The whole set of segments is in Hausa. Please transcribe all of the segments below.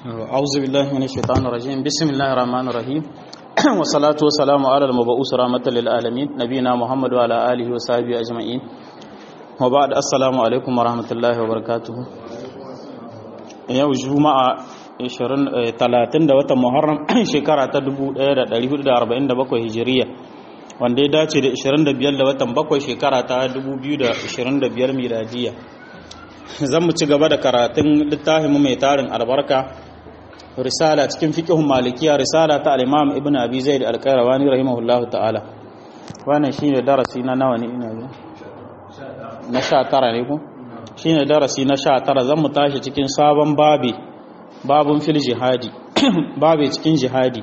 أعوذ بالله من الشيطان الرجيم بسم الله الرحمن الرحيم والصلاة والسلام على المبعوث رحمة للعالمين نبينا محمد وعلى آله وصحبه أجمعين وبعد السلام عليكم ورحمة الله وبركاته يوم جمعة 30 da watan Muharram shekara ta 1447 hijiriya wanda ya dace da 25 da watan 7 shekara ta 2025 miladiya. Zan mu ci gaba da karatun littafin mai tarin albarka risala cikin fiqhun malikiya risala ta al-Imam Ibn Abi Zaid al-Qayrawani rahimahullahu ta'ala. Wannan shine darasi na nawa ne ina ga na 19 ne ko shine darasi na 19 zan mu tashi cikin sabon babun fil jihadi babe cikin jihadi.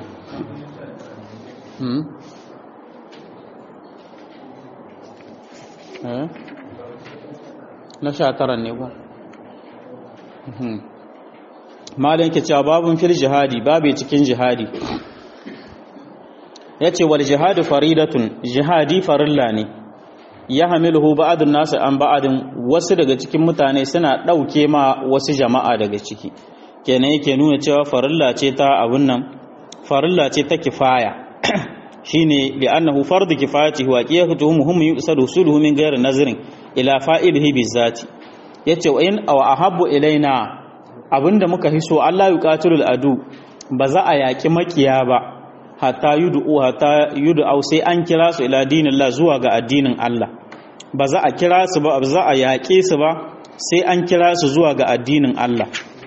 Na 19 ne ko malin ke cewa babun fil jihadi babe cikin jihadi yace wal jihadu faridatun jihadi farilla ne ya hamiluhu ba'dun nas an ba'din wasu daga cikin mutane suna dauke ma wasu jama'a daga ciki kenan yake nuna cewa farilla ce ta abun nan farilla ce ta kifaya shine bi annahu fardu kifayati wa qiyatuhu muhim yusadu suluhu min ghairi nazrin ila fa'ilihi bizati yace wa in aw ahabbu ilaina abinda muka hiso Allah yuqatilul adu ba za a yaki makiya ba hatta yud'u sai an kira su ila dinillah zuwa ga addinin Allah ba za a kira su ba za a yake su ba sai an kira su zuwa ga addinin Allah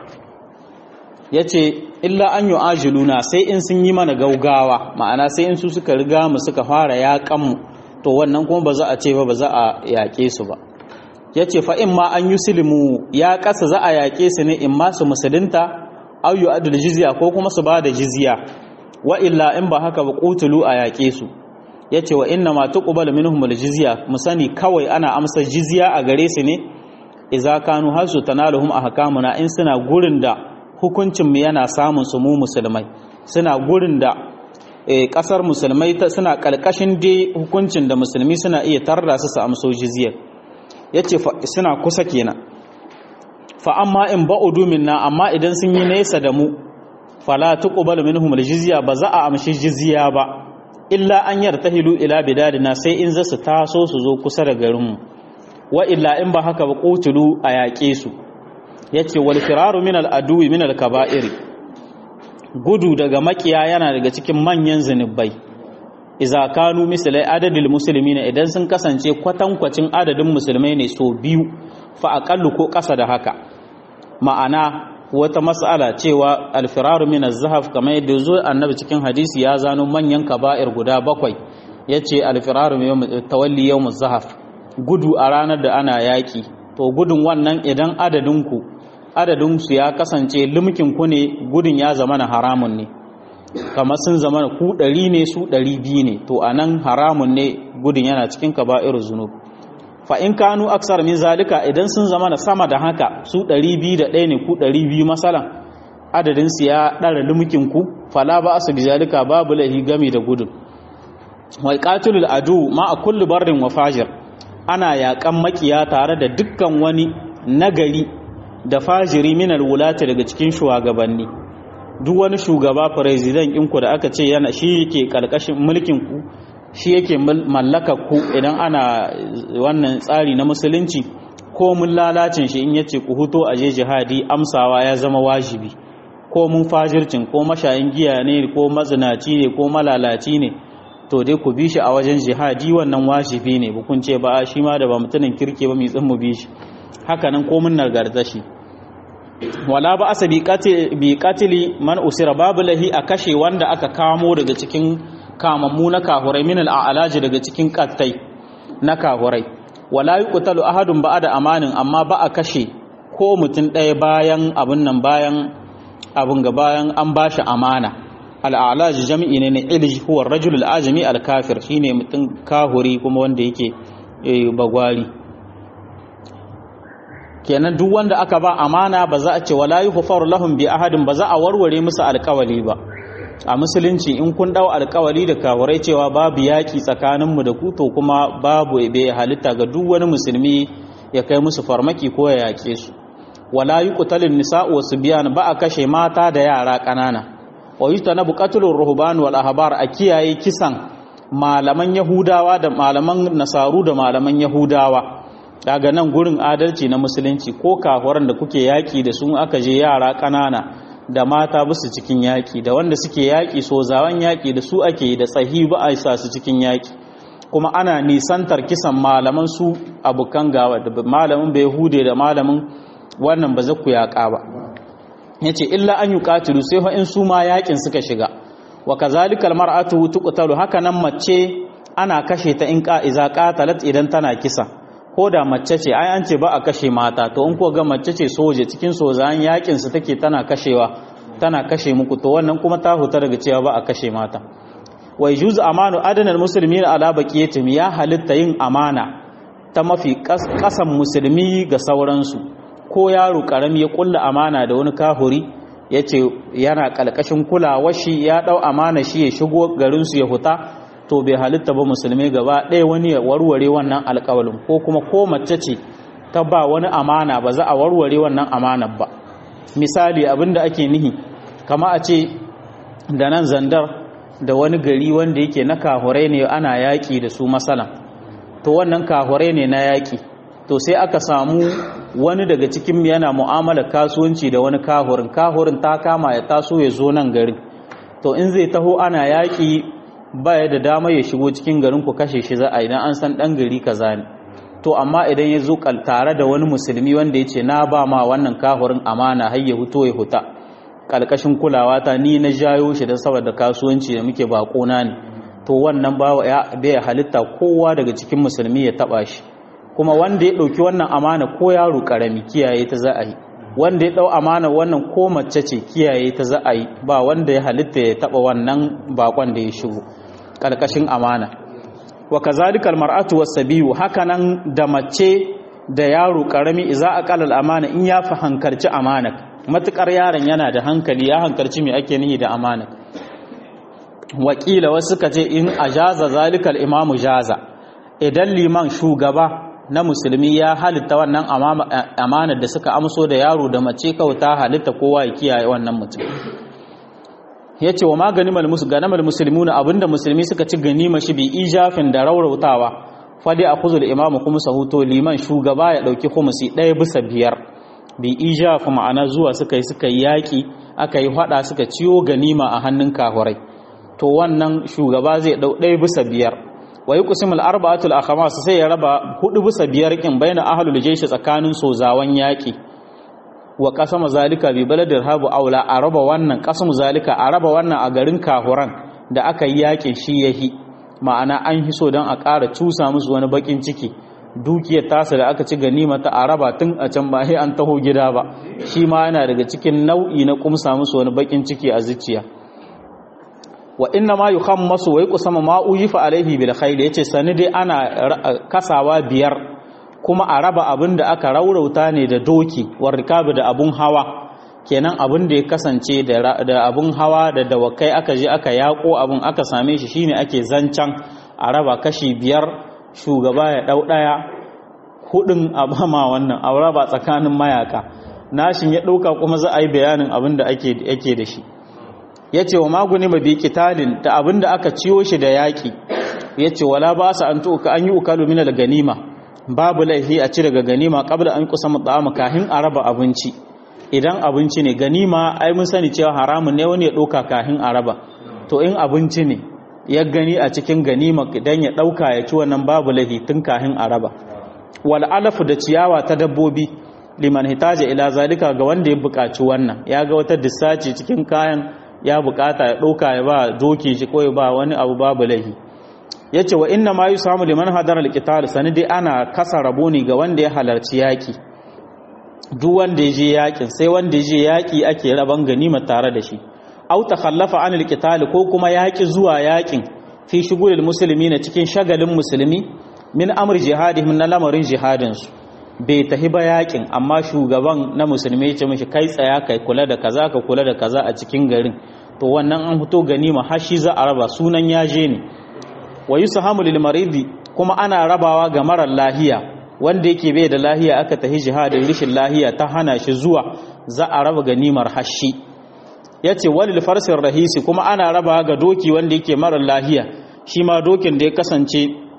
yace illa an yu'ajiluna sai in sun yi mana gaugawa ma'ana sai in su suka riga mu suka fara yakan mu to wannan kuma ba za a ce ba za a yake su ba yace fa in ma an yuslimu ya kasa za a yake su ne in ma su musulunta aw yu'adul jizya ko kuma su bada jizya wa illa in ba haka ba qutulu a yake su yace wa inna ma tuqbalu minhum aljizya musani kawai ana amsa jizya a gare su ne idza kanu hasu tanaluhum ahkamuna in suna gurin da hukuncin mu yana samun su mu musulmai suna gurin da kasar musulmai suna kalkashin dai hukuncin da musulmi suna iya tarra su amso jizyar yace suna kusa kenan fa amma in ba'udu minna amma idan sun yi nesa da mu fala tuqbalu minhum aljizya ba za a amshi jizya ba illa an yartahilu ila bidadina sai in za su taso su zo kusa da garin mu wa illa in ba haka ba qutulu a yaƙe su yace wal firaru min al aduwi min al kaba'iri gudu daga makiya yana daga cikin manyan zinubai iza kanu misalai adadin musulmi ne idan sun kasance kwatankwacin adadin musulmai ne so biyu fa aqallu ko ƙasa da haka ma'ana wata mas'ala cewa alfiraru min az-zahaf kamar yadda zo annabi cikin hadisi ya zano manyan kaba'ir guda 7 yace alfiraru min tawalli yawm az-zahaf gudu a ranar da ana yaki to gudun wannan idan adadin su ya kasance limkin ku ne gudun ya zama na haramun ne kamar sun zama ku 100 ne su 200 ne to anan haramun ne gudun yana cikin kaba'irul zunub fa in kanu aksar min zalika idan sun zama na sama da haka su 201 ne ku 200 masalan adadin su ya dara lumukin ku fala ba asu bizalika babu lahi gami da gudun wal qatilul adu ma a kullu barrin wa fajir ana yakan makiya tare da dukkan wani nagari da fajiri minal wulati daga cikin shugabanni duk wani shugaba president ɗinku da aka ce yana shi yake karkashin mulkin ku shi yake mallaka ku idan ana wannan tsari na musulunci ko mun lalacin shi in yace ku huto aje jihadi amsawa ya zama wajibi ko mun fajircin ko mashayin giya ne ko mazinaci ne ko malalaci ne to dai ku bi shi a wajen jihadi wannan wajibi ne bukun ce ba shi ma da ba mutumin kirke ba mai tsin mu bi shi haka nan ko mun nagarta shi wala ba asa bi qatili man usira babu lahi a kashe wanda aka kamo daga cikin kamammu na kahurai min al'alaji daga cikin kattai na kahurai wala yuqtalu ahadun ba'da amanin amma ba a kashe ko mutum ɗaya bayan abun nan bayan an bashi amana al'alaji jami'i ne na ilji huwa rajul al'ajami al-kafir shine mutum kahuri kuma wanda yake bagwari kenan duk wanda aka ba amana ba za a ce wala yughfaru lahum bi ahadin ba za a warware musu alƙawali ba a musulunci in kun dau alƙawali da kafirai cewa babu yaki tsakaninmu da ku to kuma babu bai halitta ga duk wani musulmi ya kai musu farmaki ko ya yake su wala yuqtalun nisa'u wasbiyan ba a kashe mata da yara kanana wa yutanabu qatlur ruhban wal ahbar a kiyaye kisan malaman yahudawa da malaman nasaru da malaman yahudawa daga nan gurin adalci na musulunci ko kafiran da kuke yaki da su aka je yara kanana da mata bisu cikin yaki da wanda suke yaki sozawan yaki da su ake da tsahi ba a sa su cikin yaki kuma ana nisantar kisan malaman su abukan gawa da malamin bai hude da malamin wannan ba za ku yaƙa ba yace illa an yuqatilu sai fa in su ma yakin suka shiga wa kazalikal mar'atu tuqtalu haka nan mace ana kashe ta in iza qatalat idan tana kisa ko da mace ce ai an ce ba a kashe mata to in ko ga mace ce soje cikin sozan yakin su take tana kashe muku to wannan kuma ta huta daga cewa ba a kashe mata wa yujuz amanu adanal muslimin ala baqiyatihim ya halitta yin amana ta mafi kasan musulmi ga sauransu ko yaro karami ya kulla amana da wani kahuri yace yana kalkashin kulawar shi ya dau amana shi ya shigo garin su ya huta to bai halitta ba musulmi gaba ɗaya wani ya warware wannan alƙawalin ko kuma ko mace ce ta ba wani amana ba za a warware wannan amanar ba misali abinda ake nihi kama a ce da nan Zandar da wani gari wanda yake na kahurai ne ana yaƙi da su masalan to wannan kahurai ne na yaƙi to sai aka samu wani daga cikin yana mu'amala kasuwanci da wani kahurin ta kama ya taso ya zo nan garin to in zai taho ana yaƙi baya da dama ya shigo cikin garin ku kashe shi za a idan an san ɗan gari kaza ne to amma idan ya zo tare da wani musulmi wanda ya ce na ba ma wannan kahurin amana har ya huto ya huta kalkashin kulawa ta ni na jayo shi don saboda kasuwanci da muke bakona ne to wannan bai halitta kowa daga cikin musulmi ya taba shi kuma wanda ya dauki wannan amana ko yaro karami kiyaye ta za a yi wanda ya dau amana wannan ko mace ce kiyaye ta za a yi ba wanda ya halitta ya taba wannan bakon da ya shigo kalkashin amana wa kazalika almar'atu was-sabiyu hakanan da mace da yaro karami idza aqala amana in ya fa hankarci amana matukar yaron yana da hankali ya hankarci me ake nihi da amana wakila wasu suka ce in ajaza zalikal imamu jaza idan liman shugaba na musulmi ya halitta wannan amanar da suka amso da yaro da mace kauta halitta kowa ya kiyaye wannan mutum yace wa maganimal muslimuna abinda musulmi suka ci ganima shi bi ijafin da raurautawa fadi akhuzul imamu kuma sahuto liman shugaba ya dauki khumsi 1/5 bi ijaf ma'ana zuwa suka yi yaki aka yi hada suka ciyo ganima a hannun kafirai to wannan shugaba zai dau 1/5 wa yuqsimul arba'atul akhmas sai ya raba 4/5 kin baina ahlul jaysh tsakanin sozawan yaki wa qasama zalika bi baladir habu aula araba wannan qasamu zalika araba wannan a garin kahuran da aka yi yakin shi yahi ma'ana an hiso dan a ƙara cusa musu wani bakin ciki dukiyar tasa da aka ci ganima ta araba tun a can ba sai an taho gida ba shi ma yana daga cikin nau'i na kumsa musu wani bakin ciki a zuciya wa inna ma yukhammasu wa yuqsamu ma uyifa alaihi bil khayl yace sani dai ana kasawa 5 kuma a raba abin da aka raurauta ne da doki war rikabi da abun hawa kenan abin da ya kasance da abun hawa da dawakai aka je aka yako abun aka same shi shine ake zancan a raba kashi 5 shugaba ya dau 1 hudun abama wannan a raba tsakanin mayaka nashin ya dauka kuma za a yi bayanin abin da ake da shi yace wa maguni mabi kitalin da abin da aka ciyo shi da yaki yace wala ba sa an yi ukalu min al-ganima babu laifi a ci daga ganima qabla an kusama ta'ama kahin araba abinci idan abinci ne ganima ai mun sani cewa haramun ne wani ya dauka kahin araba to in abinci ne ya gani a cikin ganima idan ya dauka ya ci wannan babu laifi tun kahin araba wal alafu da ciyawa ta dabbobi liman hitaja ila zalika ga wanda ya buƙaci wannan ya ga wata dissaci cikin kayan ya buƙata ya dauka ya ba doki shi ko ya ba wani abu babu laifi yace wa inna ma yusamu liman hadara alqital sanidi ana kasa rabo ne ga wanda ya halarci yaki duk wanda ya je yakin sai wanda ya je yaki ake raban ganima tare da shi aw takhallafa an alqital ko kuma yaki zuwa yakin fi shugulil muslimina cikin shagalin musulmi min amr jihadihim na lamarin jihadin su bai tahi ba yakin amma shugaban na musulmi ya ce mishi kai tsaya kai kula da kaza ka kula da kaza a cikin garin to wannan an fito ganima har shi za a raba sunan yaje ne wa yusahamu lil maridi kuma ana rabawa ga marar lahiya wanda yake bai da lahiya aka tahi jihadin rishin lahiya ta hana shi zuwa za a raba ganimar hashi yace walil farsin rahisi kuma ana raba ga doki wanda yake mara lahiya shi ma dokin da ya kasance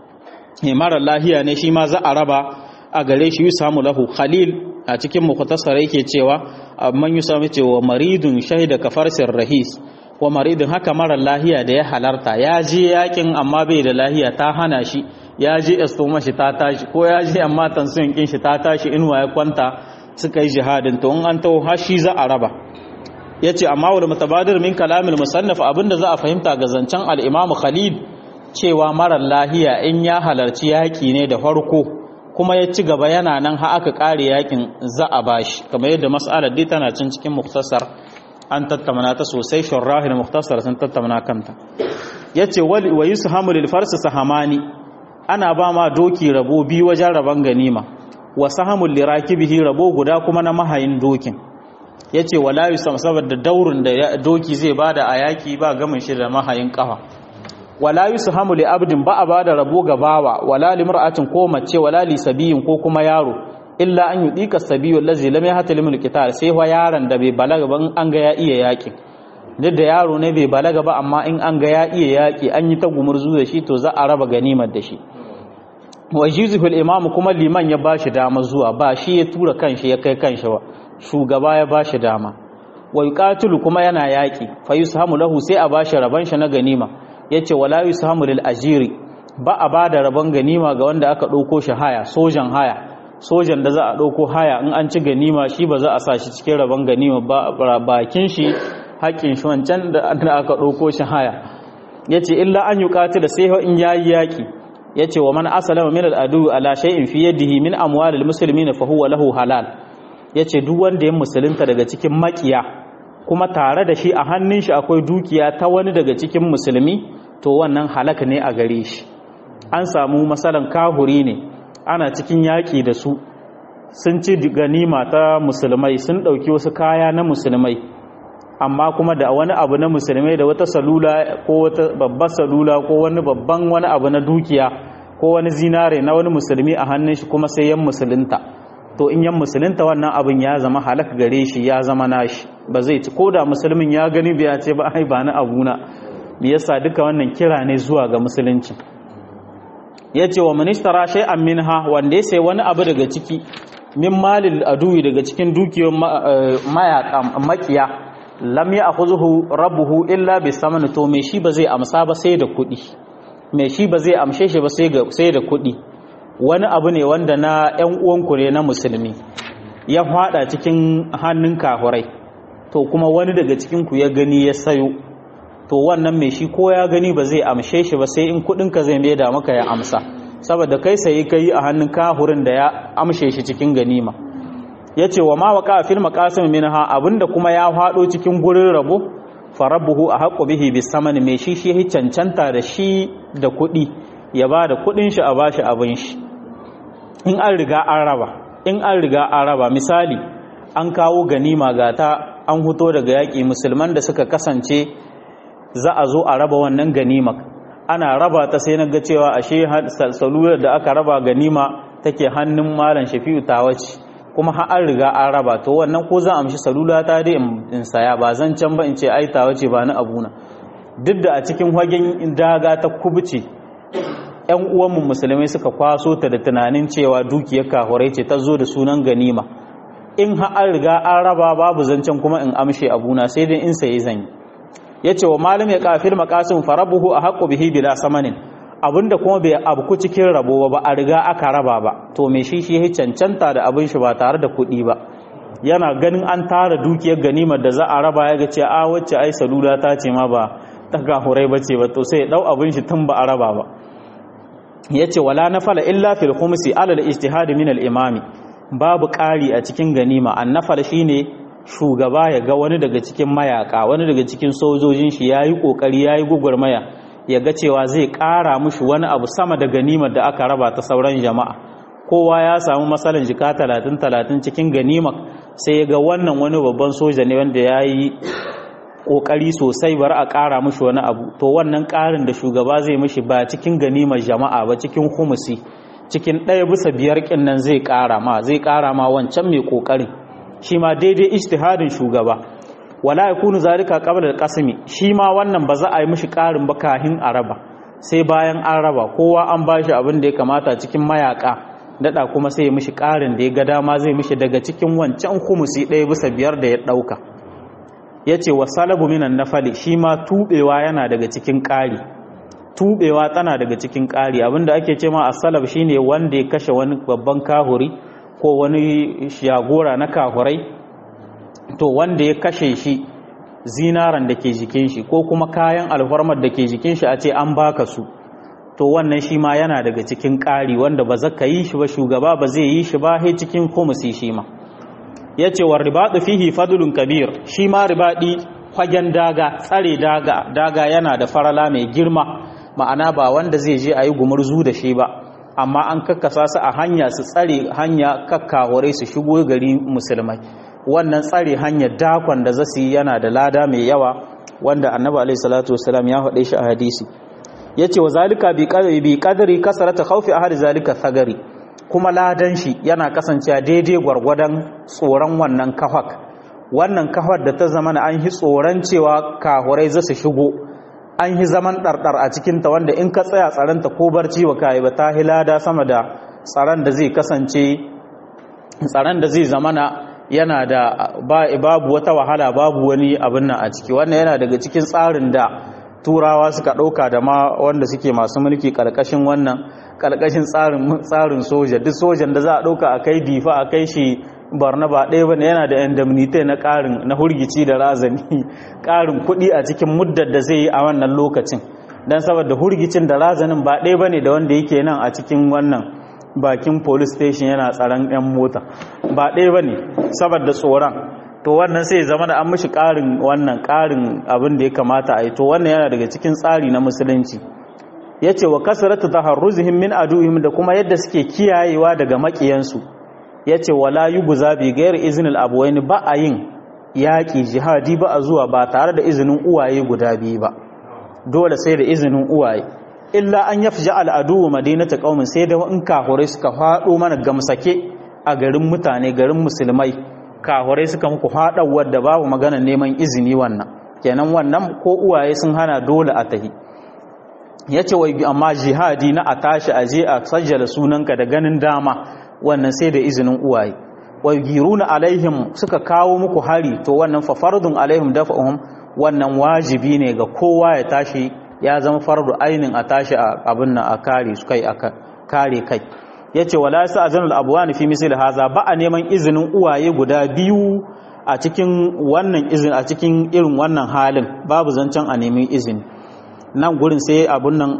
mara lahiya ne shi ma za a raba a gare shi yusamu lahu khalil a cikin mukhtasar yake cewa amman yusamu cewa maridun shahida ka farsin rahis wa maridun haka mara lahiya da ya halarta ya je yakin amma bai da lahiya ta hana shi ya je estoma shi ta tashi ko ya je amma tansiyon kin shi ta tashi inuwa ya kwanta suka yi jihadin to in an taho har shi za a raba yace amma wal mutabadir min kalamil musannaf abinda za a fahimta ga zancen al-imam Khalid cewa mara lahiya in ya halarci yaki ne da farko kuma ya ci gaba yana nan har aka kare yakin za a bashi kamar yadda mas'alar dai tana cikin mukhtasar an tattauna ta sosai shurrahil mukhtasar sun tattauna kanta yace wa yushamu lil farsi sahamani ana ba ma doki rabo biyu wajen raban ganima wa sahamul lirakibihi rabo guda kuma na mahayin dokin yace wala yusam saboda daurin da doki zai bada a yaki ba gamin shi da mahayin kafa wala yushamu li abdin ba a bada rabo ga bawa wala limra'atin ko mace wala li sabiyin ko kuma yaro illa an yudika sabiyu allazi lam yahtalim alqital sai wa yaron da bai balaga ban an ga ya iya yaki duk da yaro ne bai balaga ba amma in an ga ya iya yaki an yi ta gumurzu da shi to za a raba ganimar da shi wajizul imam kuma liman ya bashi dama zuwa ba shi ya tura kanshi ya kai kanshi ba shugaba ya bashi dama wa yuqatilu kuma yana yaki fa yushamu lahu sai a bashi raban shi na ganima yace wala yushamu lil ajiri ba a bada raban ganima ga wanda aka dauko shi haya sojan da za a dauko haya in an ci ganima shi ba za a sa shi cikin raban ganima ba bakin shi haƙin shi wancan da aka dauko shi haya yace illa an yuqatila sai in yayi yaki yace wa man aslama min al-adu ala shay'in fi yadihi min amwalil muslimin fa huwa lahu halal yace duk wanda ya musulunta daga cikin makiya kuma tare da shi a hannun shi akwai dukiya ta wani daga cikin musulmi to wannan halaka ne a gare shi an samu masalan kahuri ne ana cikin yaki da su sun ci ganima ta musulmai sun dauki wasu kaya na musulmai amma kuma da wani abu na musulmai da wata salula ko wata babbar salula ko wani babban wani abu na dukiya ko wani zinare na wani musulmi a hannun shi kuma sai yan musulunta to in yan musulunta wannan abin ya zama halak gare shi ya zama nashi ba zai ci koda musulmin ya gani bai ce ba ai ba na abuna me yasa duka wannan kira ne zuwa ga musulunci yace wa ministara shay'an minha wanda sai wani abu daga ciki min malil aduwi daga cikin dukiyoyin mayaka makiya lam ya'khudhu rabbuhu illa bisaman to me shi ba zai amsa ba sai da kuɗi me shi ba zai amshe shi ba sai da kuɗi wani abu ne wanda na ƴan uwanku ne na musulmi ya fada cikin hannun kafirai to kuma wani daga cikin ku ya gani ya sayo to wannan me shi ko ya gani ba zai amshe shi ba sai in kuɗin ka zai maida maka ya amsa saboda kai sai kai a hannun kafirin da ya amshe shi cikin ganima yace wa ma waqa fil maqasim minha abinda kuma ya fado cikin gurin rabo farabbuhu ahqqu bihi bisaman me shi cancanta da shi da kuɗi ya ba da kuɗin shi a bashi abin shi in an riga an raba misali an kawo ganima gata an huto daga yaƙi musulman da suka kasance za a zo a raba wannan ganima ana raba ta sai na ga cewa ashe salular da aka raba ganima take hannun malam Shafi'u Tawaci kuma har an riga an raba to wannan ko zan amshi salula ta dai in saya ba zan can ba in ce ai Tawaci ba na abuna duk da a cikin hagen daga ta kubuce ƴan uwanmu musulmai suka kwaso ta da tunanin cewa dukiyar kahurai ce ta zo da sunan ganima in har an riga an raba babu zancen kuma in amshe abuna sai dai in sayi zan yi yace wa malam ya kafir maqasim farabuhu ahqqu bihi bila samanin abinda kuma bai abku cikin rabo ba a riga aka raba ba to me shi ya cancanta da abin shi ba tare da kuɗi ba yana ganin an tara dukiyar ganimar da za a raba ya ga ce a wacce ai salula ta ce ma ba ta gahurai bace ba to sai ya dau abin shi tun ba a raba ba yace wala nafala illa fil khumsi ala al ijtihad min al imami babu ƙari a cikin ganima annafal shine shugaba ya ga wani daga cikin mayaka wani daga cikin sojojin shi yayi kokari yayi gugurmaya ya ga cewa zai ƙara mushi wani abu sama da ganimar da aka raba ta sauran jama'a kowa ya samu masalan jika 30 cikin ganima sai ya ga wannan wani babban soja ne wanda yayi kokari sosai bar a ƙara mushi wani abu to wannan ƙarin da shugaba zai mishi ba cikin ganimar jama'a ba cikin humusi cikin 1/5 kin nan zai ƙara ma wancan mai ƙoƙarin shi ma daidai ijtihadin shugaba wala yakunu zalika qabla al-qasmi shi ma wannan ba za a yi mishi ƙarin ba kahin araba sai bayan an raba kowa an bashi abin da ya kamata cikin mayaka dada kuma sai ya mishi ƙarin da ya ga dama zai mishi daga cikin wancan khumusi 1/5 da ya dauka yace wasalabu minan nafali shi ma tubewa yana daga cikin ƙari tubewa tana daga cikin ƙari abinda ake ce ma as-salab shine wanda ya kashe wani babban kahuri ko wani shagora na kahurai to wanda ya kashe shi zinaran da ke jikin shi ko kuma kayan alfarmar da ke jikin shi a ce an baka su to wannan shi ma yana daga cikin ƙari wanda ba za ka yi shi ba shugaba ba zai yi shi ba sai cikin khumusi shi ma yace war ribadu fihi fadlun kabir shi ma ribadi fagen daga tsare daga yana da farala mai girma ma'ana ba wanda zai je ayi gumurzu da shi ba amma an kakkasa su a hanya su tsare hanya kakkaware su shigo gari musulmai wannan tsare hanyar dakon da zasu yi yana da lada mai yawa wanda annabi alaihi salatu wasalam ya faɗe shi a hadisi yace wa zalika bi qadri kasarata khawfi ahli zalika thagari kuma ladan shi yana kasancewa daidai gwargwadon tsoron wannan kafar da ta zama an yi tsoron cewa kahurai za su shigo an yi zaman ɗarɗar a cikinta wanda in ka tsaya tsaranta ko barci wa kayi ba ta lada sama da tsaron da zai kasance tsaron da zai zamana yana da babu wata wahala babu wani abin nan a ciki wannan yana daga cikin tsarin da turawa suka ɗauka da ma wanda suke masu mulki ƙarƙashin wannan ƙarƙashin tsarin soja duk sojan da za a ɗauka a kai difa a kai shi barna ba ɗaya bane yana da indemnity na ƙarin na hurgici da razani ƙarin kuɗi a cikin muddar da zai yi a wannan lokacin don saboda hurgicin da razanin ba ɗaya bane da wanda yake nan a cikin wannan bakin police station yana tsaron 'yan mota ba ɗaya bane saboda tsoron to wannan sai zama da an mishi ƙarin abin da ya kamata a yi to wannan yana daga cikin tsari na musulunci yace wa kasratu taharruzihim min aduhim da kuma yadda suke kiyayewa daga makiyansu yace wala yubza bi ghairi iznil abwayn ba a yin yaki jihadi ba a zuwa ba tare da izinin uwaye guda biyu ba dole sai da izinin uwaye illa an yafja al adu madinata qaumin sai da in kahure suka fado mana gamsake a garin mutane garin musulmai kahure suka muku fadawar da babu magana neman izini wannan kenan wannan ko uwaye sun hana dole a tahi yace wai amma jihadi na a tashi aje a sajjala sunanka da ganin dama wannan sai da izinin uwaye wai giruna alaihim suka kawo muku hari to wannan fa fardun alaihim dafa'uhum wannan wajibi ne ga kowa ya tashi ya zama fardu ainin a tashi a abin nan a kare su kai aka kare kai yace wala sa'azanul abwan fi misl haza ba a neman izinin uwaye guda biyu a cikin wannan izin a cikin irin wannan halin babu zancen a neman izini nan gurin sai abun nan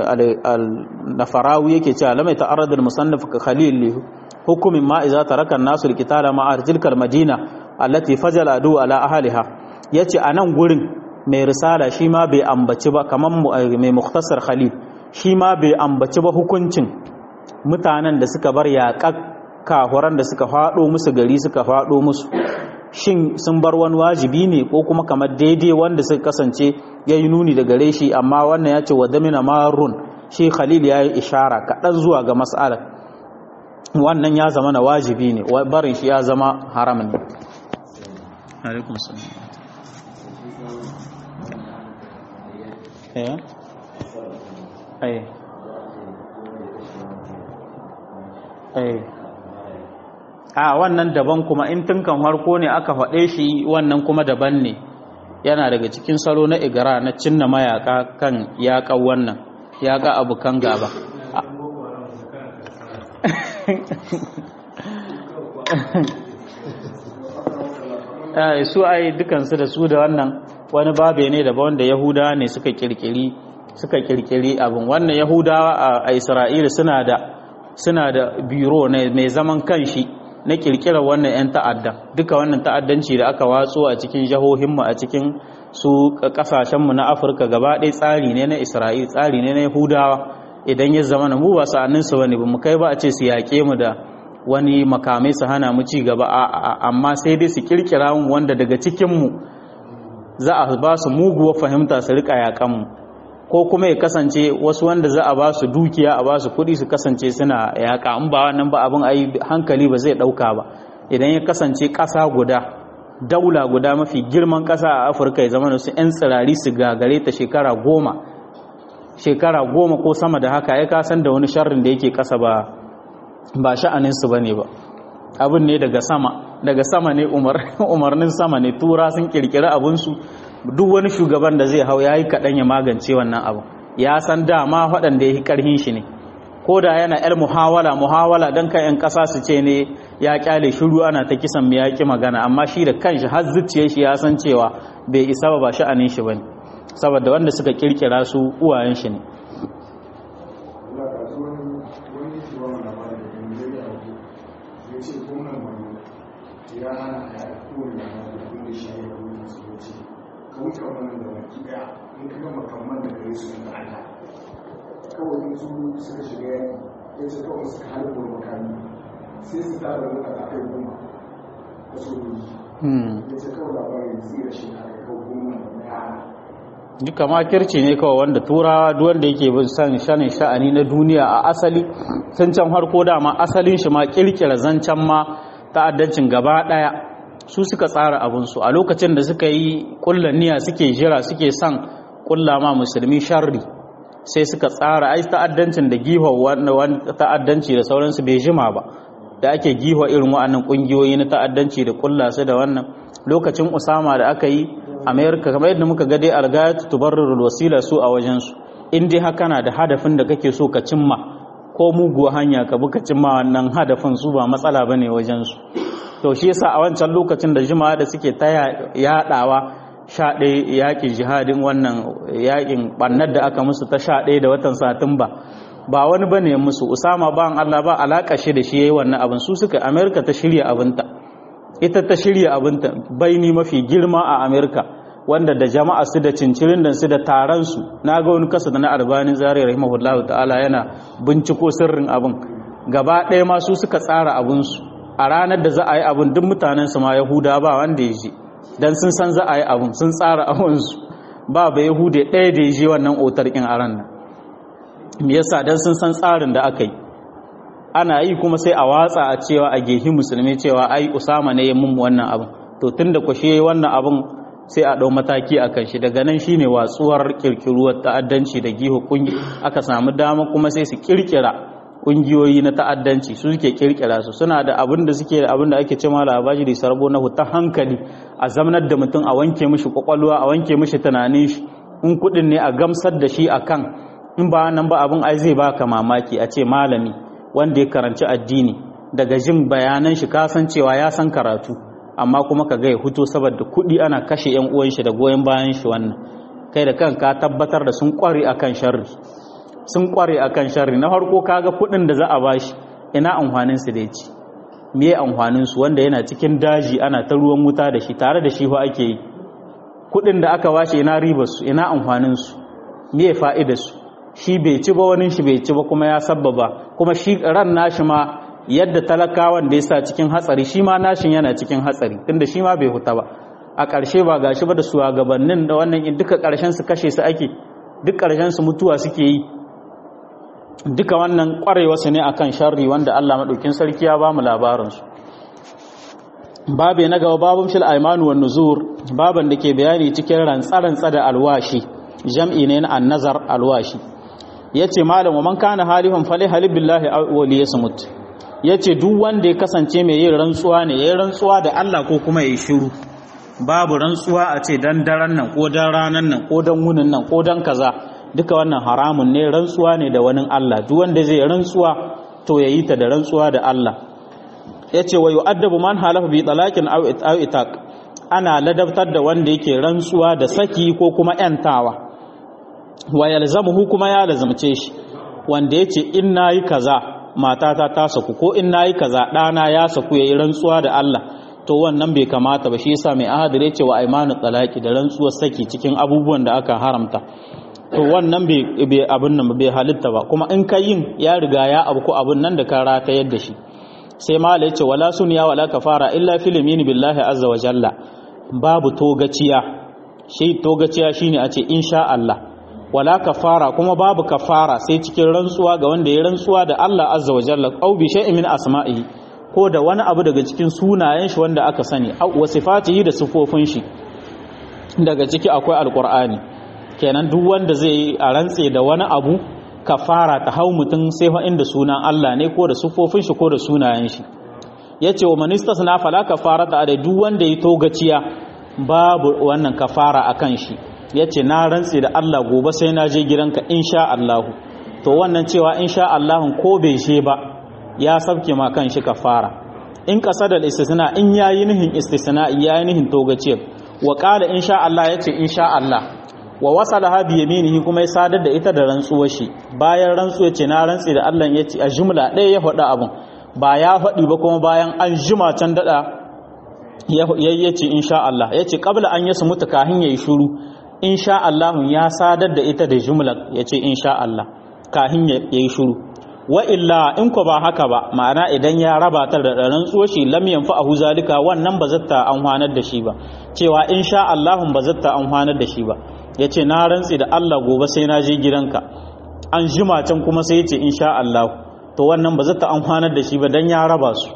Nafarawi yake cewa lamai ta'arradul musannaf ka khalil hukumin ma idza taraka an-nasu al-qitala ma'a tilkal madina allati fajala adu ala ahliha yace anan gurin mai risala shi ma bai ambaci ba kaman mai mukhtasar khalil shi ma bai ambaci ba hukuncin mutanen da suka bar yaƙa kahuran da suka fado musu gari suka fado musu shin sun bar wani wajibi ne ko kuma kamar daidai wanda suka kasance ya yi nuni da gare shi amma wannan ya ce wa damina marun shi khalil ya yi ishara kaɗan zuwa ga mas'alar wannan ya zama na wajibi ne barin shi ya zama haram ne a wannan daban kuma in tunkan harko ne aka faɗe shi wannan kuma daban ne yana daga cikin salo na igara na cinna mayaka kan yaƙa wannan yaƙa abokan gaba su ai dukansu da su da wannan wani babe ne daban wanda yahudawa ne suka kirkiri abin wannan yahudawa a isra'ila suna da biro ne mai zaman kanshi na kirkirar wannan 'yan ta'adda duka wannan ta'addanci da aka watso a cikin jihohinmu a cikin su kasashenmu na afirka gaba ɗaya tsari ne na isra'il tsari ne na yahudawa idan ya zama na mu ba sa'anninsu wani ba mu kai ba a ce su yaƙe mu da wani makamai su hana mu ci gaba amma sai dai su kirkira mu wanda daga cikinmu za a ba su muguwar fahimta su rika yaƙanmu ko kuma ya kasance wasu wanda za a ba su dukiya a ba su kuɗi su kasance suna yaƙa, in ba wannan ba abin ayi hankali ba zai ɗauka ba. Idan ya kasance ƙasa guda, daula guda mafi girman ƙasa a Afirka ya zama da su 'yan tsirari su gagare ta shekara goma ko sama da haka, ya kasan da wani sharrin da yake ƙasa ba sha'aninsu ba ne ba, abin ne daga sama ne, umarnin sama ne, tura sun kirkiri abinsu. Duk wani shugaban da zai hau ya yi kaɗan ya magance wannan abu, ya san dama waɗanda ya yi ƙarhin shi ne, ko da yana yar muhawala don kan 'yan ƙasa su ce ne ya ƙyale shiru ana ta kisan mai yaƙi magana, amma shi da kanshi har zuciya shi ya san cewa bai isa ba sha'anin shi ba ne, saboda wanda suka kirkira su uwayen shi ne. kawai su suka shiga ya ce kawai suka halin makami sai su tara da mutane akai goma a sojoji ya ce kawai labarin tsira shi a kai kawai goma da yara. Duka makirci ne kawai wanda turawa duwanda yake bin san shanin sha'ani na duniya a asali sun can harko dama asalin shi ma kirkira zancen ma ta'addancin gaba daya su suka tsara abinsu a lokacin da suka yi kullaniya suke jira suke son kulla ma musulmi sharri, sai suka tsara ai ta'addancin da giho wani ta'addanci da sauransu bai jima ba da ake giho irin wa'annan kungiyoyi na ta'addanci da kulla su da wannan lokacin Usama da aka yi America, kamar yadda muka ga dai algayat tubarrul wasila su a wajen su, in dai haka na da hadafin da kake so ka cimma ko muguwa hanya ka buka cimma wannan hadafin su ba matsala bane wajen su. To shi yasa a wancan lokacin da jima'a da suke ta yadawa 11 yakin jihadin wannan yakin bannar da aka musu ta 11 da watan Satumba ba wani bane musu, Usama ban Allah ba alaka shi da shi yayi wannan abin, su suka America ta shirya abinta, ita ta shirya abinta baini mafi girma a America wanda da jama'a su da cincirin da su da taron su. Na ga wani kasa da na Albani Zari rahimahullahu ta'ala yana binciko sirrin abin, gaba ɗaya ma su suka tsara abin su. A ranar da za a yi abin duk mutanen su ma Yahuda ba wanda ya je, dan sun san za a yi abin, sun tsara abin su, ba Yahude ɗaya da ya je wannan otar kin a ran nan. Me yasa? Dan sun san tsarin da aka yi. Ana yi kuma sai a watsa a cewa a gehi musulmi cewa ai Usama ne ya mun wannan abin, to tunda ku shi wannan abin sai a dau mataki akan shi. Daga nan shine watsuwar kirkiruwar ta'addanci da giho aka samu dama kuma sai su kirkira kungiyoyi na ta'addanci, su suke kirkira su, suna da abin da suke da abin da ake cewa labaji da sarbo na huta hankali, a zamanar da mutum a wanke mishi kwakwalwa, a wanke mishi tunanin shi, in kudin ne a gamsar da shi akan, in ba nan ba abin ai zai baka mamaki a ce malami wanda ya karanci addini daga jin bayanan shi kasancewa ya san karatu, amma kuma ka ga ya huto saboda kuɗi ana kashe yan uwan shi da goyen bayan shi. Wannan kai da kanka tabbatar da sun kware akan sharri, sun kware akan sharri. Na farko kaga kuɗin da za a bashi ina amfanin su da yaci, me amfanin su wanda yana cikin daji ana ta ruwan wuta da shi, tare da shi fa ake yi. Kuɗin da aka bashi ina ribar su, ina amfanin su, me fa'idar su? Shi bai ci ba, wani shi bai ci ba, kuma ya sabbaba, kuma shi ran nashi ma yadda talakawan da ya sa cikin hatsari shi ma nashin yana cikin hatsari, tunda shi ma bai huta ba. A ƙarshe ba gashi ba da shugabannin da wannan in duka ƙarshen su kashe su ake, duk ƙarshen su mutuwa suke yi. Duka wannan ƙwarewa su ne akan sharri wanda Allah madaukin sarki ya ba mu labarin su. Babe na gaba babun fil aymanu wan nuzur, baban da ke bayani cikin rantsa da alwashi, jam'i ne na annazar alwashi. Yace malam wa man kana halifan fali halib billahi wa liyasmut, yace duk wanda ya kasance mai yin rantsuwa ne yayin rantsuwa da Allah ko kuma yayi shiru. Babu rantsuwa a ce dan daren nan ko dan ranan nan ko dan wunin nan ko dan kaza, duka wannan haramun ne, rantsuwa ne da wani Allah. Duk wanda zai rantsuwa to yayi ta da rantsuwa da Allah. Yace wa yu'addabu man halafa bi talaqin aw itaq, ana ladabtar da wanda yake rantsuwa da saki ko kuma yantawa. Wa yalzamuhu, kuma ya lazumce shi, wanda yace in nayi kaza matata ta saku, ko in nayi kaza dana ya saku, yayi rantsuwa da Allah, to wannan bai kamata ba. Shi yasa mai ahadir yace wa aymanu talaqi, da rantsuwar saki cikin abubuwan da aka haramta, to wannan bai abun nan bai halitta ba. Kuma in kai yin ya riga ya abu ko abun nan da ka rata yadda shi. Sai mala yace wala sunya wala kafara illa fil yamin billahi azza wa jalla, babu togaciya. Shi togaciya shine a ce insha Allah, wala kafara kuma babu kafara sai cikin rantsuwa ga wanda ya rantsuwa da Allah azza wa jalla aw bi shay'in min asma'ihi ko da wani abu daga cikin sunayen shi wanda aka sani wa sifatihi da sifofin shi daga ciki akwai alqur'ani kenan duk wanda zai a rantse da wani abu kafara ta hau mutum sai fa inda sunan Allah ne ko da sifofin shi ko da sunayen shi yace wa man istasna fala kafarata da duk wanda ya togaciya babu wannan kafara akan shi yace na rantse da Allah gobe sai na je gidanka insha Allah to wannan cewa insha Allah ko bai she ba ya sabke ma kan shi kafara in qasadal istisna in yayi nihin istisna yayi nihin togaciya wa qala insha Allah yace insha Allah wa wasalaha bi yaminihi kuma ya sadar da ita da rantsuwar shi bayan rantsuwa ce na rantsi da Allah yace a jumla ɗaya ya faɗa abun ba ya faɗi ba kuma bayan an jima can dada yace insha Allah yace qabla an yasu mutu kahin yayi shiru insha Allah ya sadar da ita da jumla yace insha Allah kahin yayi shiru wa illa in ko ba haka ba ma'ana idan ya raba ta da rantsuwar shi lam yanfa'ahu zalika wannan ba zata amfanar da shi ba cewa insha Allah ba zata amfanar da shi ba yace na rantsi da Allah gobe sai na je gidanka an jima can kuma sai yace insha Allah to wannan ba zata amfanar da shi ba dan ya raba su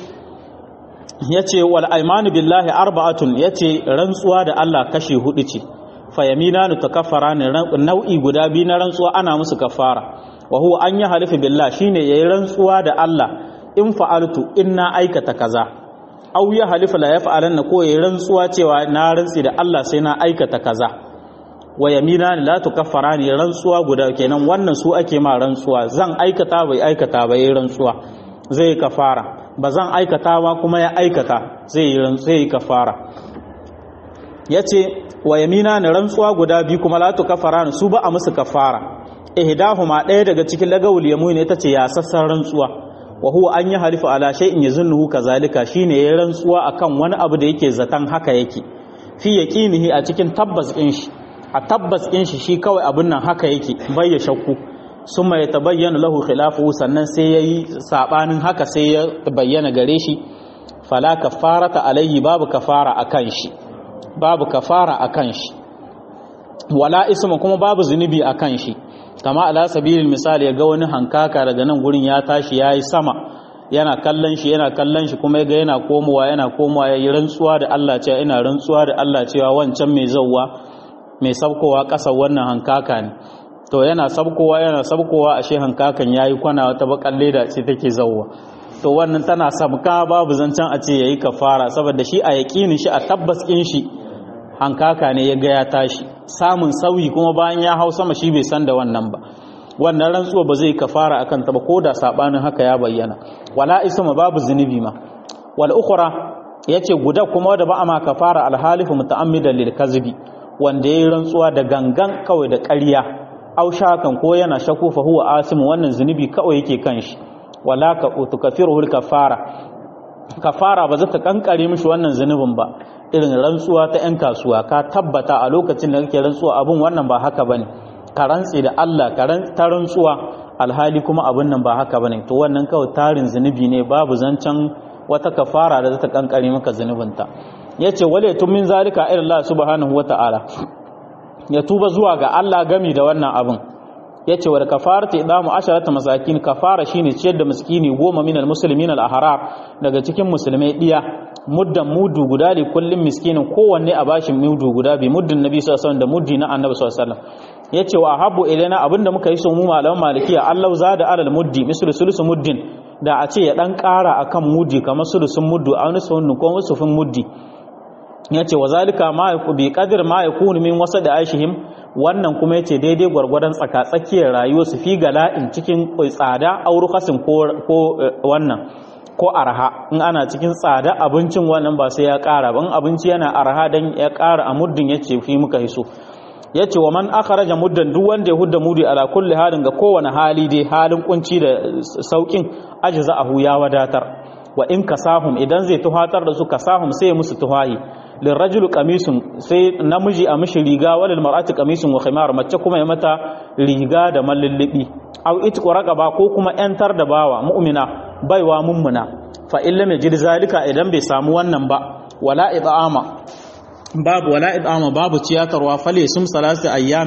yace wal aymanu billahi arba'atun yace rantsuwa da Allah kashi hudu ce fa yaminanu takaffarani nau'i guda biyu na rantsuwa ana musu kafara wa huwa an yahlifu billah shine yayi rantsuwa da Allah in fa'altu inna aikata kaza aw ya halifa la yaf'alanna ko yayi rantsuwa cewa na rantsi da Allah sai na aikata kaza wa yaminani la tukaffarani rantsuwa guda kenan wannan su ake ma rantsuwa zan aikata bai aikata ba yayi rantsuwa zai kafara bazan aikata ba kuma ya aikata zai kafara yace wa yaminani rantsuwa guda biyu kuma la tukaffarani su ba a musu kafara ihdahuma ɗaya daga cikin lagawul yamin ita ce ya sassan rantsuwa wa huwa an yi halifa ala shay'in yazunnuhu kazalika shine yayin rantsuwa akan wani abu da yake zatan haka yake fi yaqinihi a cikin tabbas din shi a tabbas din shi kawai abun nan haka yake bai ya shakku summa yatabayyana lahu khilafuhu sannan sai yayi sabanin haka sai ya bayyana gare shi fala kafarata alayhi babu kafara akan shi wala isma kuma babu zunubi akan shi kama ala sabilil misali ya ga wani hankaka daga nan gurin ya tashi yayi sama yana kallon shi kuma yaga yana komowa yayi rantsuwa da Allah cewa ina rantsuwa da Allah cewa wancan mai sabkowa kasar wannan hankaka ne to yana sabkowa ashe hankakan yayi kwana wata bakan leda ce take zawwa to wannan tana sabka babu zancan a ce yayi kafara saboda shi a yaqinin shi a tabbas kin shi hankaka ne yaga ya tashi samun sauyi kuma bayan ya hau sama shi bai san da wannan ba wannan rantsuwa ba zai kafara akan ta ba koda sabanin haka ya bayyana wala isma babu zunubi ma wal ukhra yace guda kuma da ba ma kafara al halifu muta'ammidan lil kadhibi wanda yayi rantsuwa da gangan kawai da ƙarya au shakan ko yana shaku fa huwa asim wannan zunubi kawai yake kan shi wala ka tukaffiruhu al kafara ba za ta kankare mishi wannan zunubin ba irin rantsuwa ta 'yan kasuwa ka tabbata a lokacin da kake rantsuwa abun wannan ba haka bane ka rantsi da Allah ta rantsuwa alhali kuma abun nan ba haka bane to wannan kawai tarin zunubi ne babu zancan wata kafara da za ta kankare maka zunubinta yace wala tun min zalika ila Allah subhanahu wataala ya tuba zuwa ga Allah gami da wannan abun yace wa kafaratu idamu 10 masakin kafara shine ciyar da miskini 10 minal muslimin al ahrar daga cikin musulmai diya muddan mudu guda da kullum miskinin kowanne a bashin mudu guda bi muddin nabi sallallahu alaihi wasallam da muddi na annabi sallallahu alaihi wasallam yace wa habbu ilaina abinda muka yi so mu malaman malikiya Allah zada alal muddi mislu sulusu muddin da a ce ya dan kara akan muddi kamar sulusun muddu a wani sunnu ko wasufin muddi yace wa zalika ma bi qadr ma yakunu min wasad aishihim wannan kuma yace daidai gwargwadon tsaka-tsakiyar rayuwar su fi gala'in cikin tsada aurukasin ko wannan ko arha in ana cikin tsada abincin wannan ba sai ya ƙara ban abinci yana arha dan ya ƙara a muddin yace fi muka hiso yace wa man akhraja muddan duk wanda ya hudda mudi ala kulli halin ga kowane hali dai halin kunci da saukin ajza'ahu ya wadatar wa in kasahum idan zai tuhatar da su kasahum sai musu tuhahi lirajul qamisun sai namiji a mishi riga walil mar'ati qamisun wa khimar mace kuma ya mata riga da mallillibi aw itqu raqaba ko kuma yantar da bawa mu'mina baiwa mummuna fa illa mai jid zalika idan bai samu wannan ba wala idama babu ciyatarwa fale sum salatu ayyamin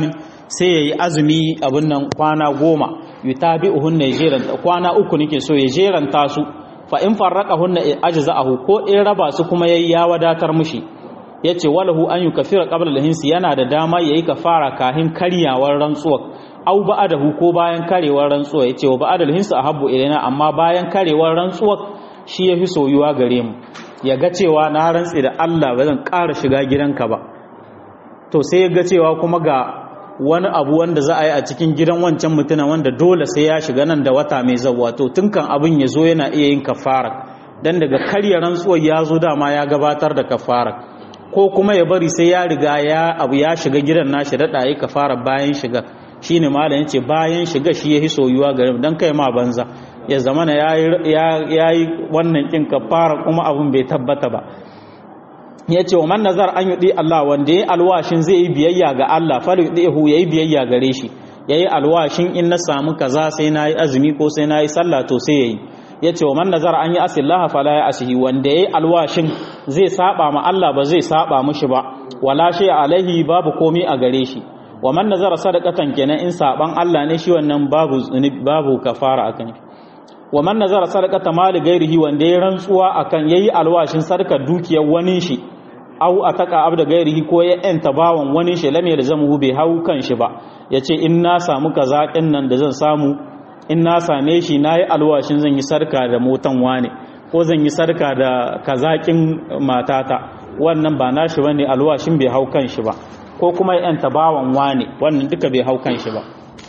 sai yayi azumi abin nan kwana 10 yutabi'uhunna yajeranta kwana 3 nake so ya jeranta su fa in farraqahunna ajza'ahu ko in raba su kuma yayi ya wadatar mushi yace walahu an yukafira qabla al-hinsi yana da dama yayi kafara kahin karyawar rantsuwa au ba'adahu ko bayan karewar rantsuwa yace wa ba'adal hinsi ahabbu ilaina amma bayan karewar rantsuwa shi yafi soyuwa gare mu ya ga cewa na rantsi da Allah ba zan ƙara shiga gidanka ba to sai ya ga cewa kuma ga wani abu wanda za a yi a cikin gidan wancan mutumin wanda dole sai ya shiga nan da wata mai zawa to tunkan abin ya zo yana iya yin kafara dan daga karya rantsuwar ya zo dama ya gabatar da kafara ko kuma ya bari sai ya riga ya shiga gidan nashi daɗa yi kafara bayan shiga shine malam yace bayan shiga shi yahi soyuwa gare mu dan kai ma banza ya zamana yayi wannan kin kafara kuma abun bai tabbata ba yace wa man nazar an yudi Allah wanda yayi alwashin zai yi biyayya ga Allah fa yudihu yayi biyayya gare shi yayi alwashin in na samu kaza sai nayi azumi ko sai nayi sallah to sai yayi yace wa man nazar an yi asillaha fala ya asihi wanda yayi alwashin zai saba ma Allah ba zai saba mushi ba wala shay alaihi babu komai a gare shi wa man nazara sadaqatan kenan in saban Allah ne shi wannan babu kafara akan shi wa man nazara sadaqata mali gairihi wanda ya rantsuwa akan yayi alwashin sadakar dukiyar wani shi au ataka abda gairihi ko ya enta bawon wani shi lam yalzamu bai hau kan shi ba yace in na samu kaza nan da zan samu in na same shi nayi alwashin zan yi sarka da motan wane ko zan yi sarka da kazakin matata wannan ba nashi bane alwashin bai hau kan shi ba ko kuma yan tabawan wane wannan duka bai hau kan shi ba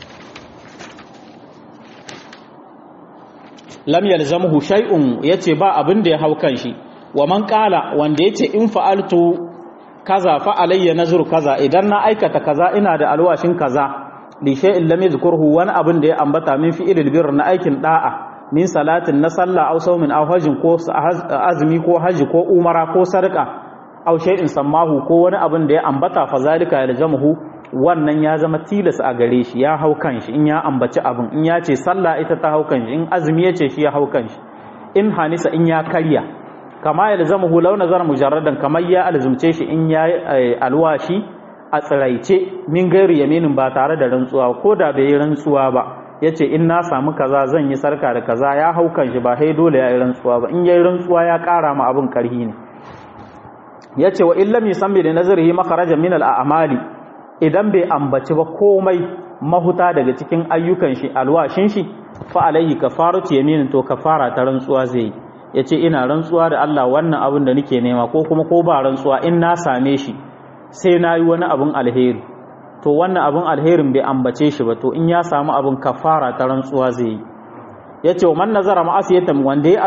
lam yalzamuhu shay'un yace ba abin da ya hau kan shi wa man qala wanda yace in fa'altu kaza fa alayya nazru kaza idan na aikata kaza ina da alwashin kaza li shay'in lam yadhkurhu wani abin da ya ambata min fi'il birr na aikin da'a min salatin na sallah aw sawmin aw hajjin ko azmi ko haji ko umara ko sarqa aw shay'in sammahu ko wani abin da ya ambata fa zalika yalzamuhu wannan ya zama tilas a gare shi ya hau kanshi in ya ambaci abin in ya ce sallah ita ta hau kanshi in azumi ya ce shi ya hau kanshi in hanisa in ya karya kama yalzamuhu law nazara mujarradan kamar ya alzumce shi in ya alwashi a tsiraice min gairi yaminin ba tare da rantsuwa ko da bai yi rantsuwa ba yace in na samu kaza zan yi sarka da kaza ya hau kanshi ba sai dole ya yi rantsuwa ba in yayi rantsuwa ya kara ma abin karhi ne yace wa illam yusammi li nazrihi makharajan min al-a'mali idan bai ambaci ba komai mahuta daga cikin ayyukan shi alwashin shi fa alayhi kafaratu yaminin to kafara ta rantsuwa zai yace ina rantsuwa da Allah wannan abin da nake nema ko kuma ko ba rantsuwa in na same shi sai nayi wani abin alheri to wannan abin alherin bai ambace shi ba to in ya samu abin kafara ta rantsuwa zai yace wa man nazara ma'asiyatan wanda ya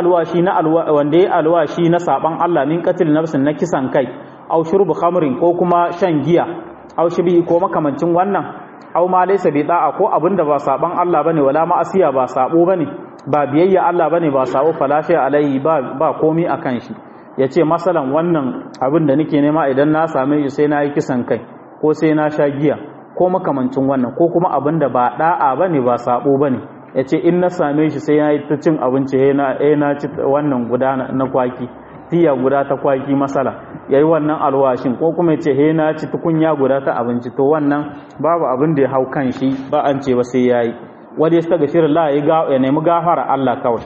alwashi na saban Allah min qatil nafsin na kisan kai aw shurbu khamrin ko kuma shan giya aw shibi ko makamancin wannan aw ma laysa bi da'a ko abinda ba saban Allah bane wala ma'asiya ba sabo bane ba biyayya Allah bane ba sabo falashi alai ba komai akan shi yace masalan wannan abin da nake nema idan na same shi sai na yi kisan kai ko sai na sha giya ko makamancin wannan ko kuma abinda ba da'a bane ba sabo bane yace in na same shi sai ya yi ta cin abinci na ci wannan guda na kwaki tiya guda ta kwaki masala yayi wannan alwashin ko kuma yace he na ci tukunya guda ta abinci to wannan babu abin da ya hau kan shi ba an ce ba sai yayi wanda ya saka shirin Allah ya nemi gafara Allah kawai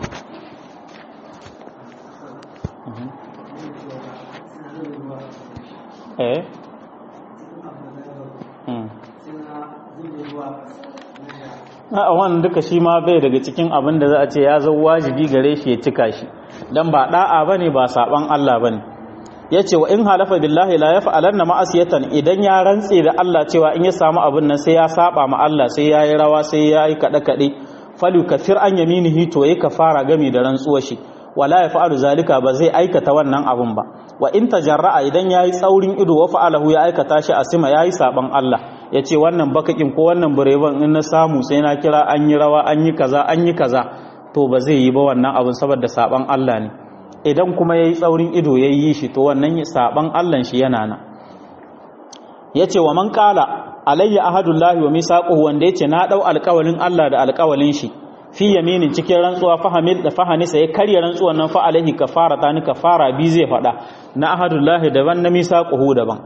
a wannan duka shi ma bai daga cikin abin da za a ce ya zo wajibi gare shi ya cika shi dan ba da'a bane ba saban Allah bane yace wa in halafa billahi la yaf'alanna ma'asiyatan idan ya rantse da Allah cewa in ya samu abin nan sai ya saba ma Allah sai yayi rawa sai yayi kada kade falu kafir an yaminihi to yayi kafara gami da rantsuwar shi wala yaf'alu zalika ba zai aikata wannan abin ba wa in tajarra'a idan yayi tsaurin ido wa fa'alahu ya aikata shi asima yayi saban Allah yace wannan bakakin ko wannan bureban in na samu sai na kira an yi rawa an yi kaza to ba zai yi ba wannan abin saboda saban Allah ne idan kuma yayi tsaurin ido yayi shi to wannan saban Allah shi yana nan yace wa man qala alayya ahadullahi wa misaquhu wanda yace na dau alƙawalin Allah da alƙawalin shi fi yaminin cikin rantsuwa fahamil da fahani sai karya rantsuwan nan fa alaihi kafarata ni kafara bi zai fada na ahadullahi daban na misaquhu daban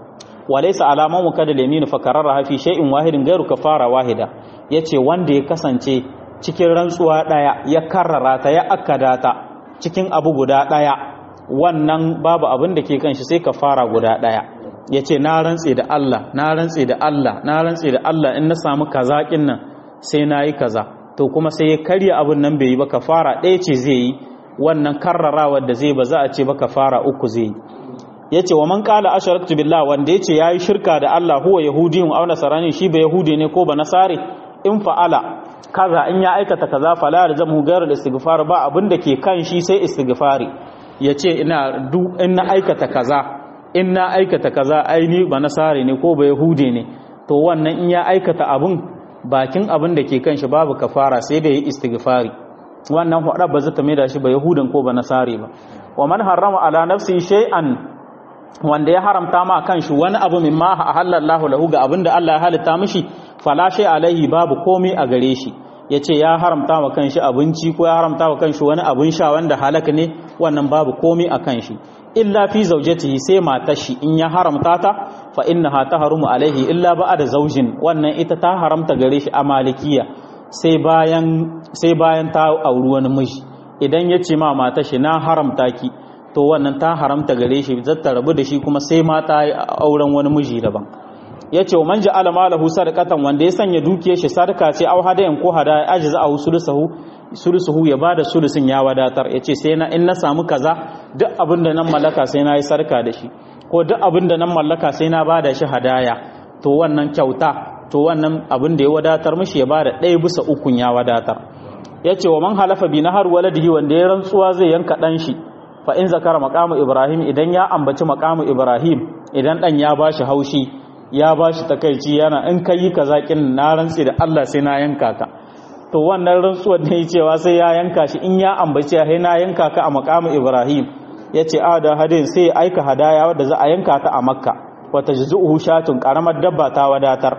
walaysa alaman wakada laminu fakararra fi shay'in wahidin gairu kafara wahida yace wanda ya kasance cikin rantsuwa daya ya karrara ta ya akkada ta cikin abu guda daya wannan babu abin da ke kanshi sai kafara guda daya yace na rantse da Allah na rantse da Allah na rantse da Allah in na samu kaza kin nan sai nayi kaza to kuma sai ya karya abin nan bai yi ba kafara daya ce zai yi wannan karrarawar da zai ba za a ce ba kafara uku zai yi yace wa man qala asharaktu billah wanda yace yayi shirka da Allah huwa yahudiyyun aw nasarani shi ba yahudi ne ko ba nasare in fa'ala kaza in ya aikata kaza fala yalzamu ghayra al-istighfar ba abinda ke kan shi sai istighfari yace in na aikata kaza in na aikata kaza aini ba nasare ne ko ba yahudi ne to wannan in ya aikata abun bakin abin da ke kan shi babu kafara sai da yi istighfari wannan hada ba zata mai da shi ba yahudan ko ba nasare ba wa man harrama ala nafsi shay'an wanda ya haramta ma kanshi wani abu mimma halallahu lahu ga abinda Allah ya halitta mishi fala shay alaihi babu komai a gare shi yace ya haramta wa kanshi abinci ko ya haramta wa kanshi wani abun sha wanda halaka ne wannan babu komai a kanshi illa fi zawjatihi sai matar shi in ya haramta ta fa innaha tahrumu alaihi illa ba'da zawjin wannan ita ta haramta gare shi a malikiya sai bayan ta auri wani miji idan yace ma matar shi na haramta ki to wannan ta haramta gare shi zata rabu da shi kuma sai mata auren wani miji daban yace wa man ja'ala malahu sadaqatan wanda ya sanya dukiyar shi sadaka ce au hadayan ko hadaya ajza au sulusuhu ya bada sulusin ya wadatar yace sai na in na samu kaza duk abinda nan mallaka sai na yi sadaka da shi ko duk abinda nan mallaka sai na bada shi hadaya to wannan kyauta to wannan abin da ya wadatar mishi ya bada 1/3 ya wadatar yace wa man halafa bi nahar waladihi wanda ya rantsuwa zai yanka dan shi fa in zakara maqamu ibrahim idan ya ambaci maqamu ibrahim idan dan ya bashi haushi ya bashi takeici yana in kai kaza kin na rantsi da Allah sai na yanka ka to wannan rantsuwar ne cewa sai ya yanka shi in ya ambaci sai na yanka ka a maqamu ibrahim yace ada hadin sai aika hadaya wanda za a yanka ta a makka wa tajzuhu shatun karamar dabba ta wadatar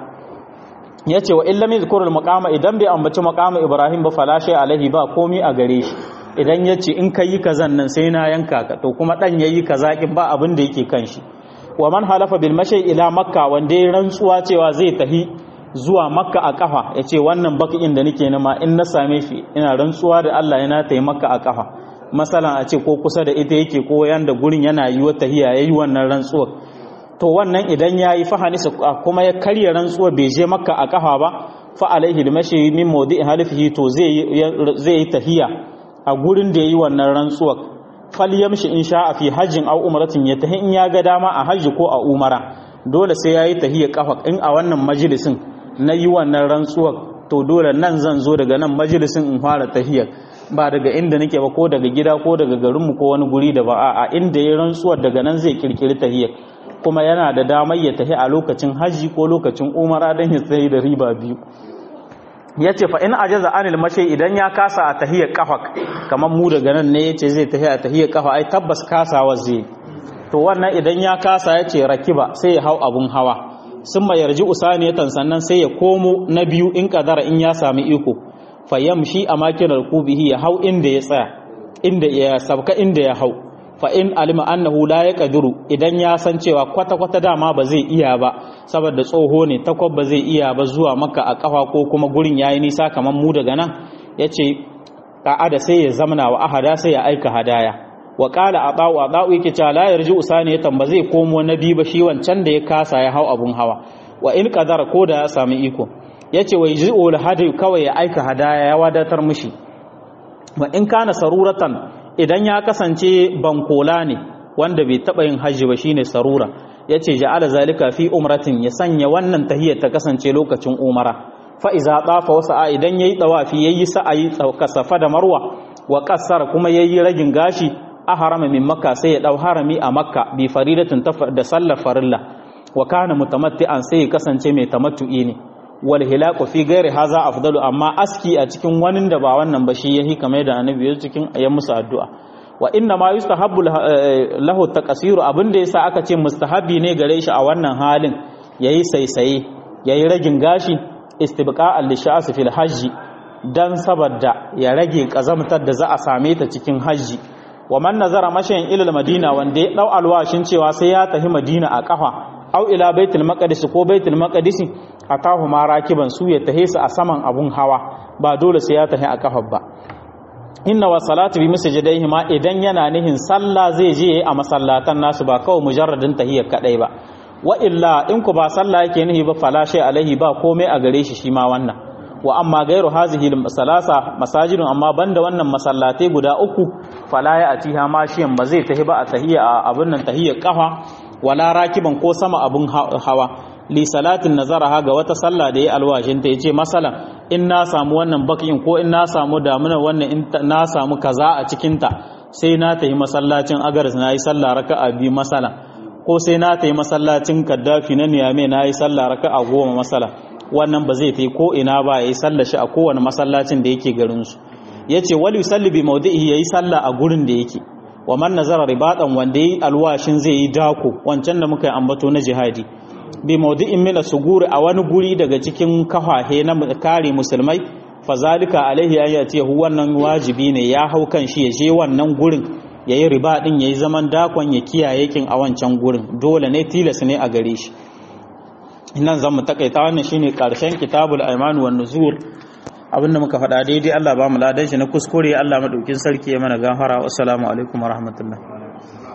yace wa illam yadhkurul maqama idan bai ambaci maqamu ibrahim ba fala shay alaihi ba komi a gare shi idan ya ce in ka yi kazan nan sai na yanka ka to kuma dan yayi kaza kin ba abin da yake kan shi wa man halafa bil mashi ila makka wanda ya rantsuwa cewa zai tahi zuwa makka a kafa yace wannan bakin da nake nama in na same shi ina rantsuwa da Allah yana tayi makka a kafa masalan a ce ko kusa da ita yake ko yanda gurin yana yi wata hiya yayi wannan rantsuwa to wannan idan yayi fahanisa kuma ya karya rantsuwa bai je makka a kafa ba fa alaihi al mashi min mawdi'i halifihi to zai yi tahiya a gurin da yayi wannan rantsuwar falyamshi in sha'a fi hajjin aw umratin ya tahi in ya ga dama a hajji ko a umara dole sai yayi tahiyya kafa in a wannan majalisin nayi wannan rantsuwar to dole nan zan zo daga nan majalisin in fara tahiyya ba daga inda nake ba ko daga gida ko daga garin mu ko wani guri da ba a inda yayi rantsuwar daga nan zai kirkiri tahiyya kuma yana da damar ya tahi a lokacin hajji ko lokacin umara dan ya tsaye da riba biyu yace fa in ajaza anil mashi idan ya kasa a tahiyar kafa kamar mu daga nan ne yace zai tahi a tahiyar kafa ai tabbas kasawa zai to wannan idan ya kasa yace rakiba sai ya hau abun hawa summa yarji usaniyatan sannan sai ya komo na biyu in kadara in ya sami iko fayamshi amakinal kubihi ya hau inda ya tsaya inda ya sabka inda ya hau fa in alima annahu la yaqdiru idan ya san cewa kwata dama ba zai iya ba saboda tsoho ne takwab ba zai iya ba zuwa maka a kafa ko kuma gurin yayi nisa kaman mu daga nan yace ka'ada sai ya zamana wa ahada sai ya aika hadaya wa qala ata'u yake cewa la yarji usaniyatan ba zai komo nabi ba shi wancan da ya kasa ya hau abun hawa wa in qadara ko da ya sami iko yace wa yji'ul hadi kawai ya aika hadaya ya wadatar mishi wa in kana saruratan idan ya kasance bankola ne wanda bai taba yin hajji ba shine sarura yace ja'ala zalika fi umratin ya sanya wannan tahiyyar ta kasance lokacin umara fa iza tafa wasa idan yayi tawafi yayi sa'ayi safa da marwa wa qassara kuma yayi ragin gashi a harama min makka sai ya dau harami a makka bi faridatin da sallar farilla wa kana mutamatti'an sai ya kasance mai tamattu'i ne wal hilaqu fi ghairi haza afdalu amma aski a cikin wani da ba wannan ba shi yahi kamar da annabi ya cikin ayyan musu addu'a wa inna ma yustahabbu lahu taqsiru abinda yasa aka ce mustahabi ne gare shi a wannan halin yayi saisaye yayi ragin gashi istibqa'an lishas fil hajji dan saboda ya rage kazamtar da za a same ta cikin hajji wa man nazara mashayin ila madina wanda ya dau alwashin cewa sai ya tafi madina a kafa au ila baitul maqdis ko baitul maqdis atahu ma rakiban su ya tahe su a saman abun hawa ba dole sai ya tahe a kafar ba inna wa salatu bi masjidaihi ma idan yana nihin sallah zai je a masallatan nasu ba kawai mujarradin tahiyya kadai ba wa illa in ku ba sallah yake nihi ba fala shay alaihi ba komai a gare shi ma wannan wa amma gairu hazihi salasa masajidun amma banda wannan masallatai guda uku fala ya atiha mashiyan ba zai tahi ba a tahiyya a abun nan tahiyya kafa wala rakiban ko sama abun hawa li salatin nazaraha ga wata sallah da ya alwashin ta yace masalan in na samu wannan bakin ko in na samu damuna wannan in na samu kaza a cikin ta sai na tahi masallacin agaris na yi sallah raka'a bi masalan ko sai na tahi masallacin kaddafi na niyame na yi sallah raka'a 10 masalan wannan ba zai tahi ko ina ba yayi sallah shi a kowane masallacin da yake garin su yace wal yusalli bi mawdihi yayi sallah a gurin da yake wa man nazara ribatan wanda yi alwashin zai yi dako wancan da muka yi ambato na jihadi bi mawdi'in min as-suguri a wani guri daga cikin kafahe na kare musulmai fazalika alaihi ayati wannan wajibi ne ya hau kan shi ya je wannan gurin yayi riba din yayi zaman dakon ya kiyaye kin a wancan gurin dole ne tilas ne a gare shi nan zan mu takaita wannan shine karshen kitabul ayman wan nuzur abinda muka faɗa daidai Allah ba mu ladan shi na kuskure Allah madaukin sarki ya mana gafara assalamu alaikum warahmatullahi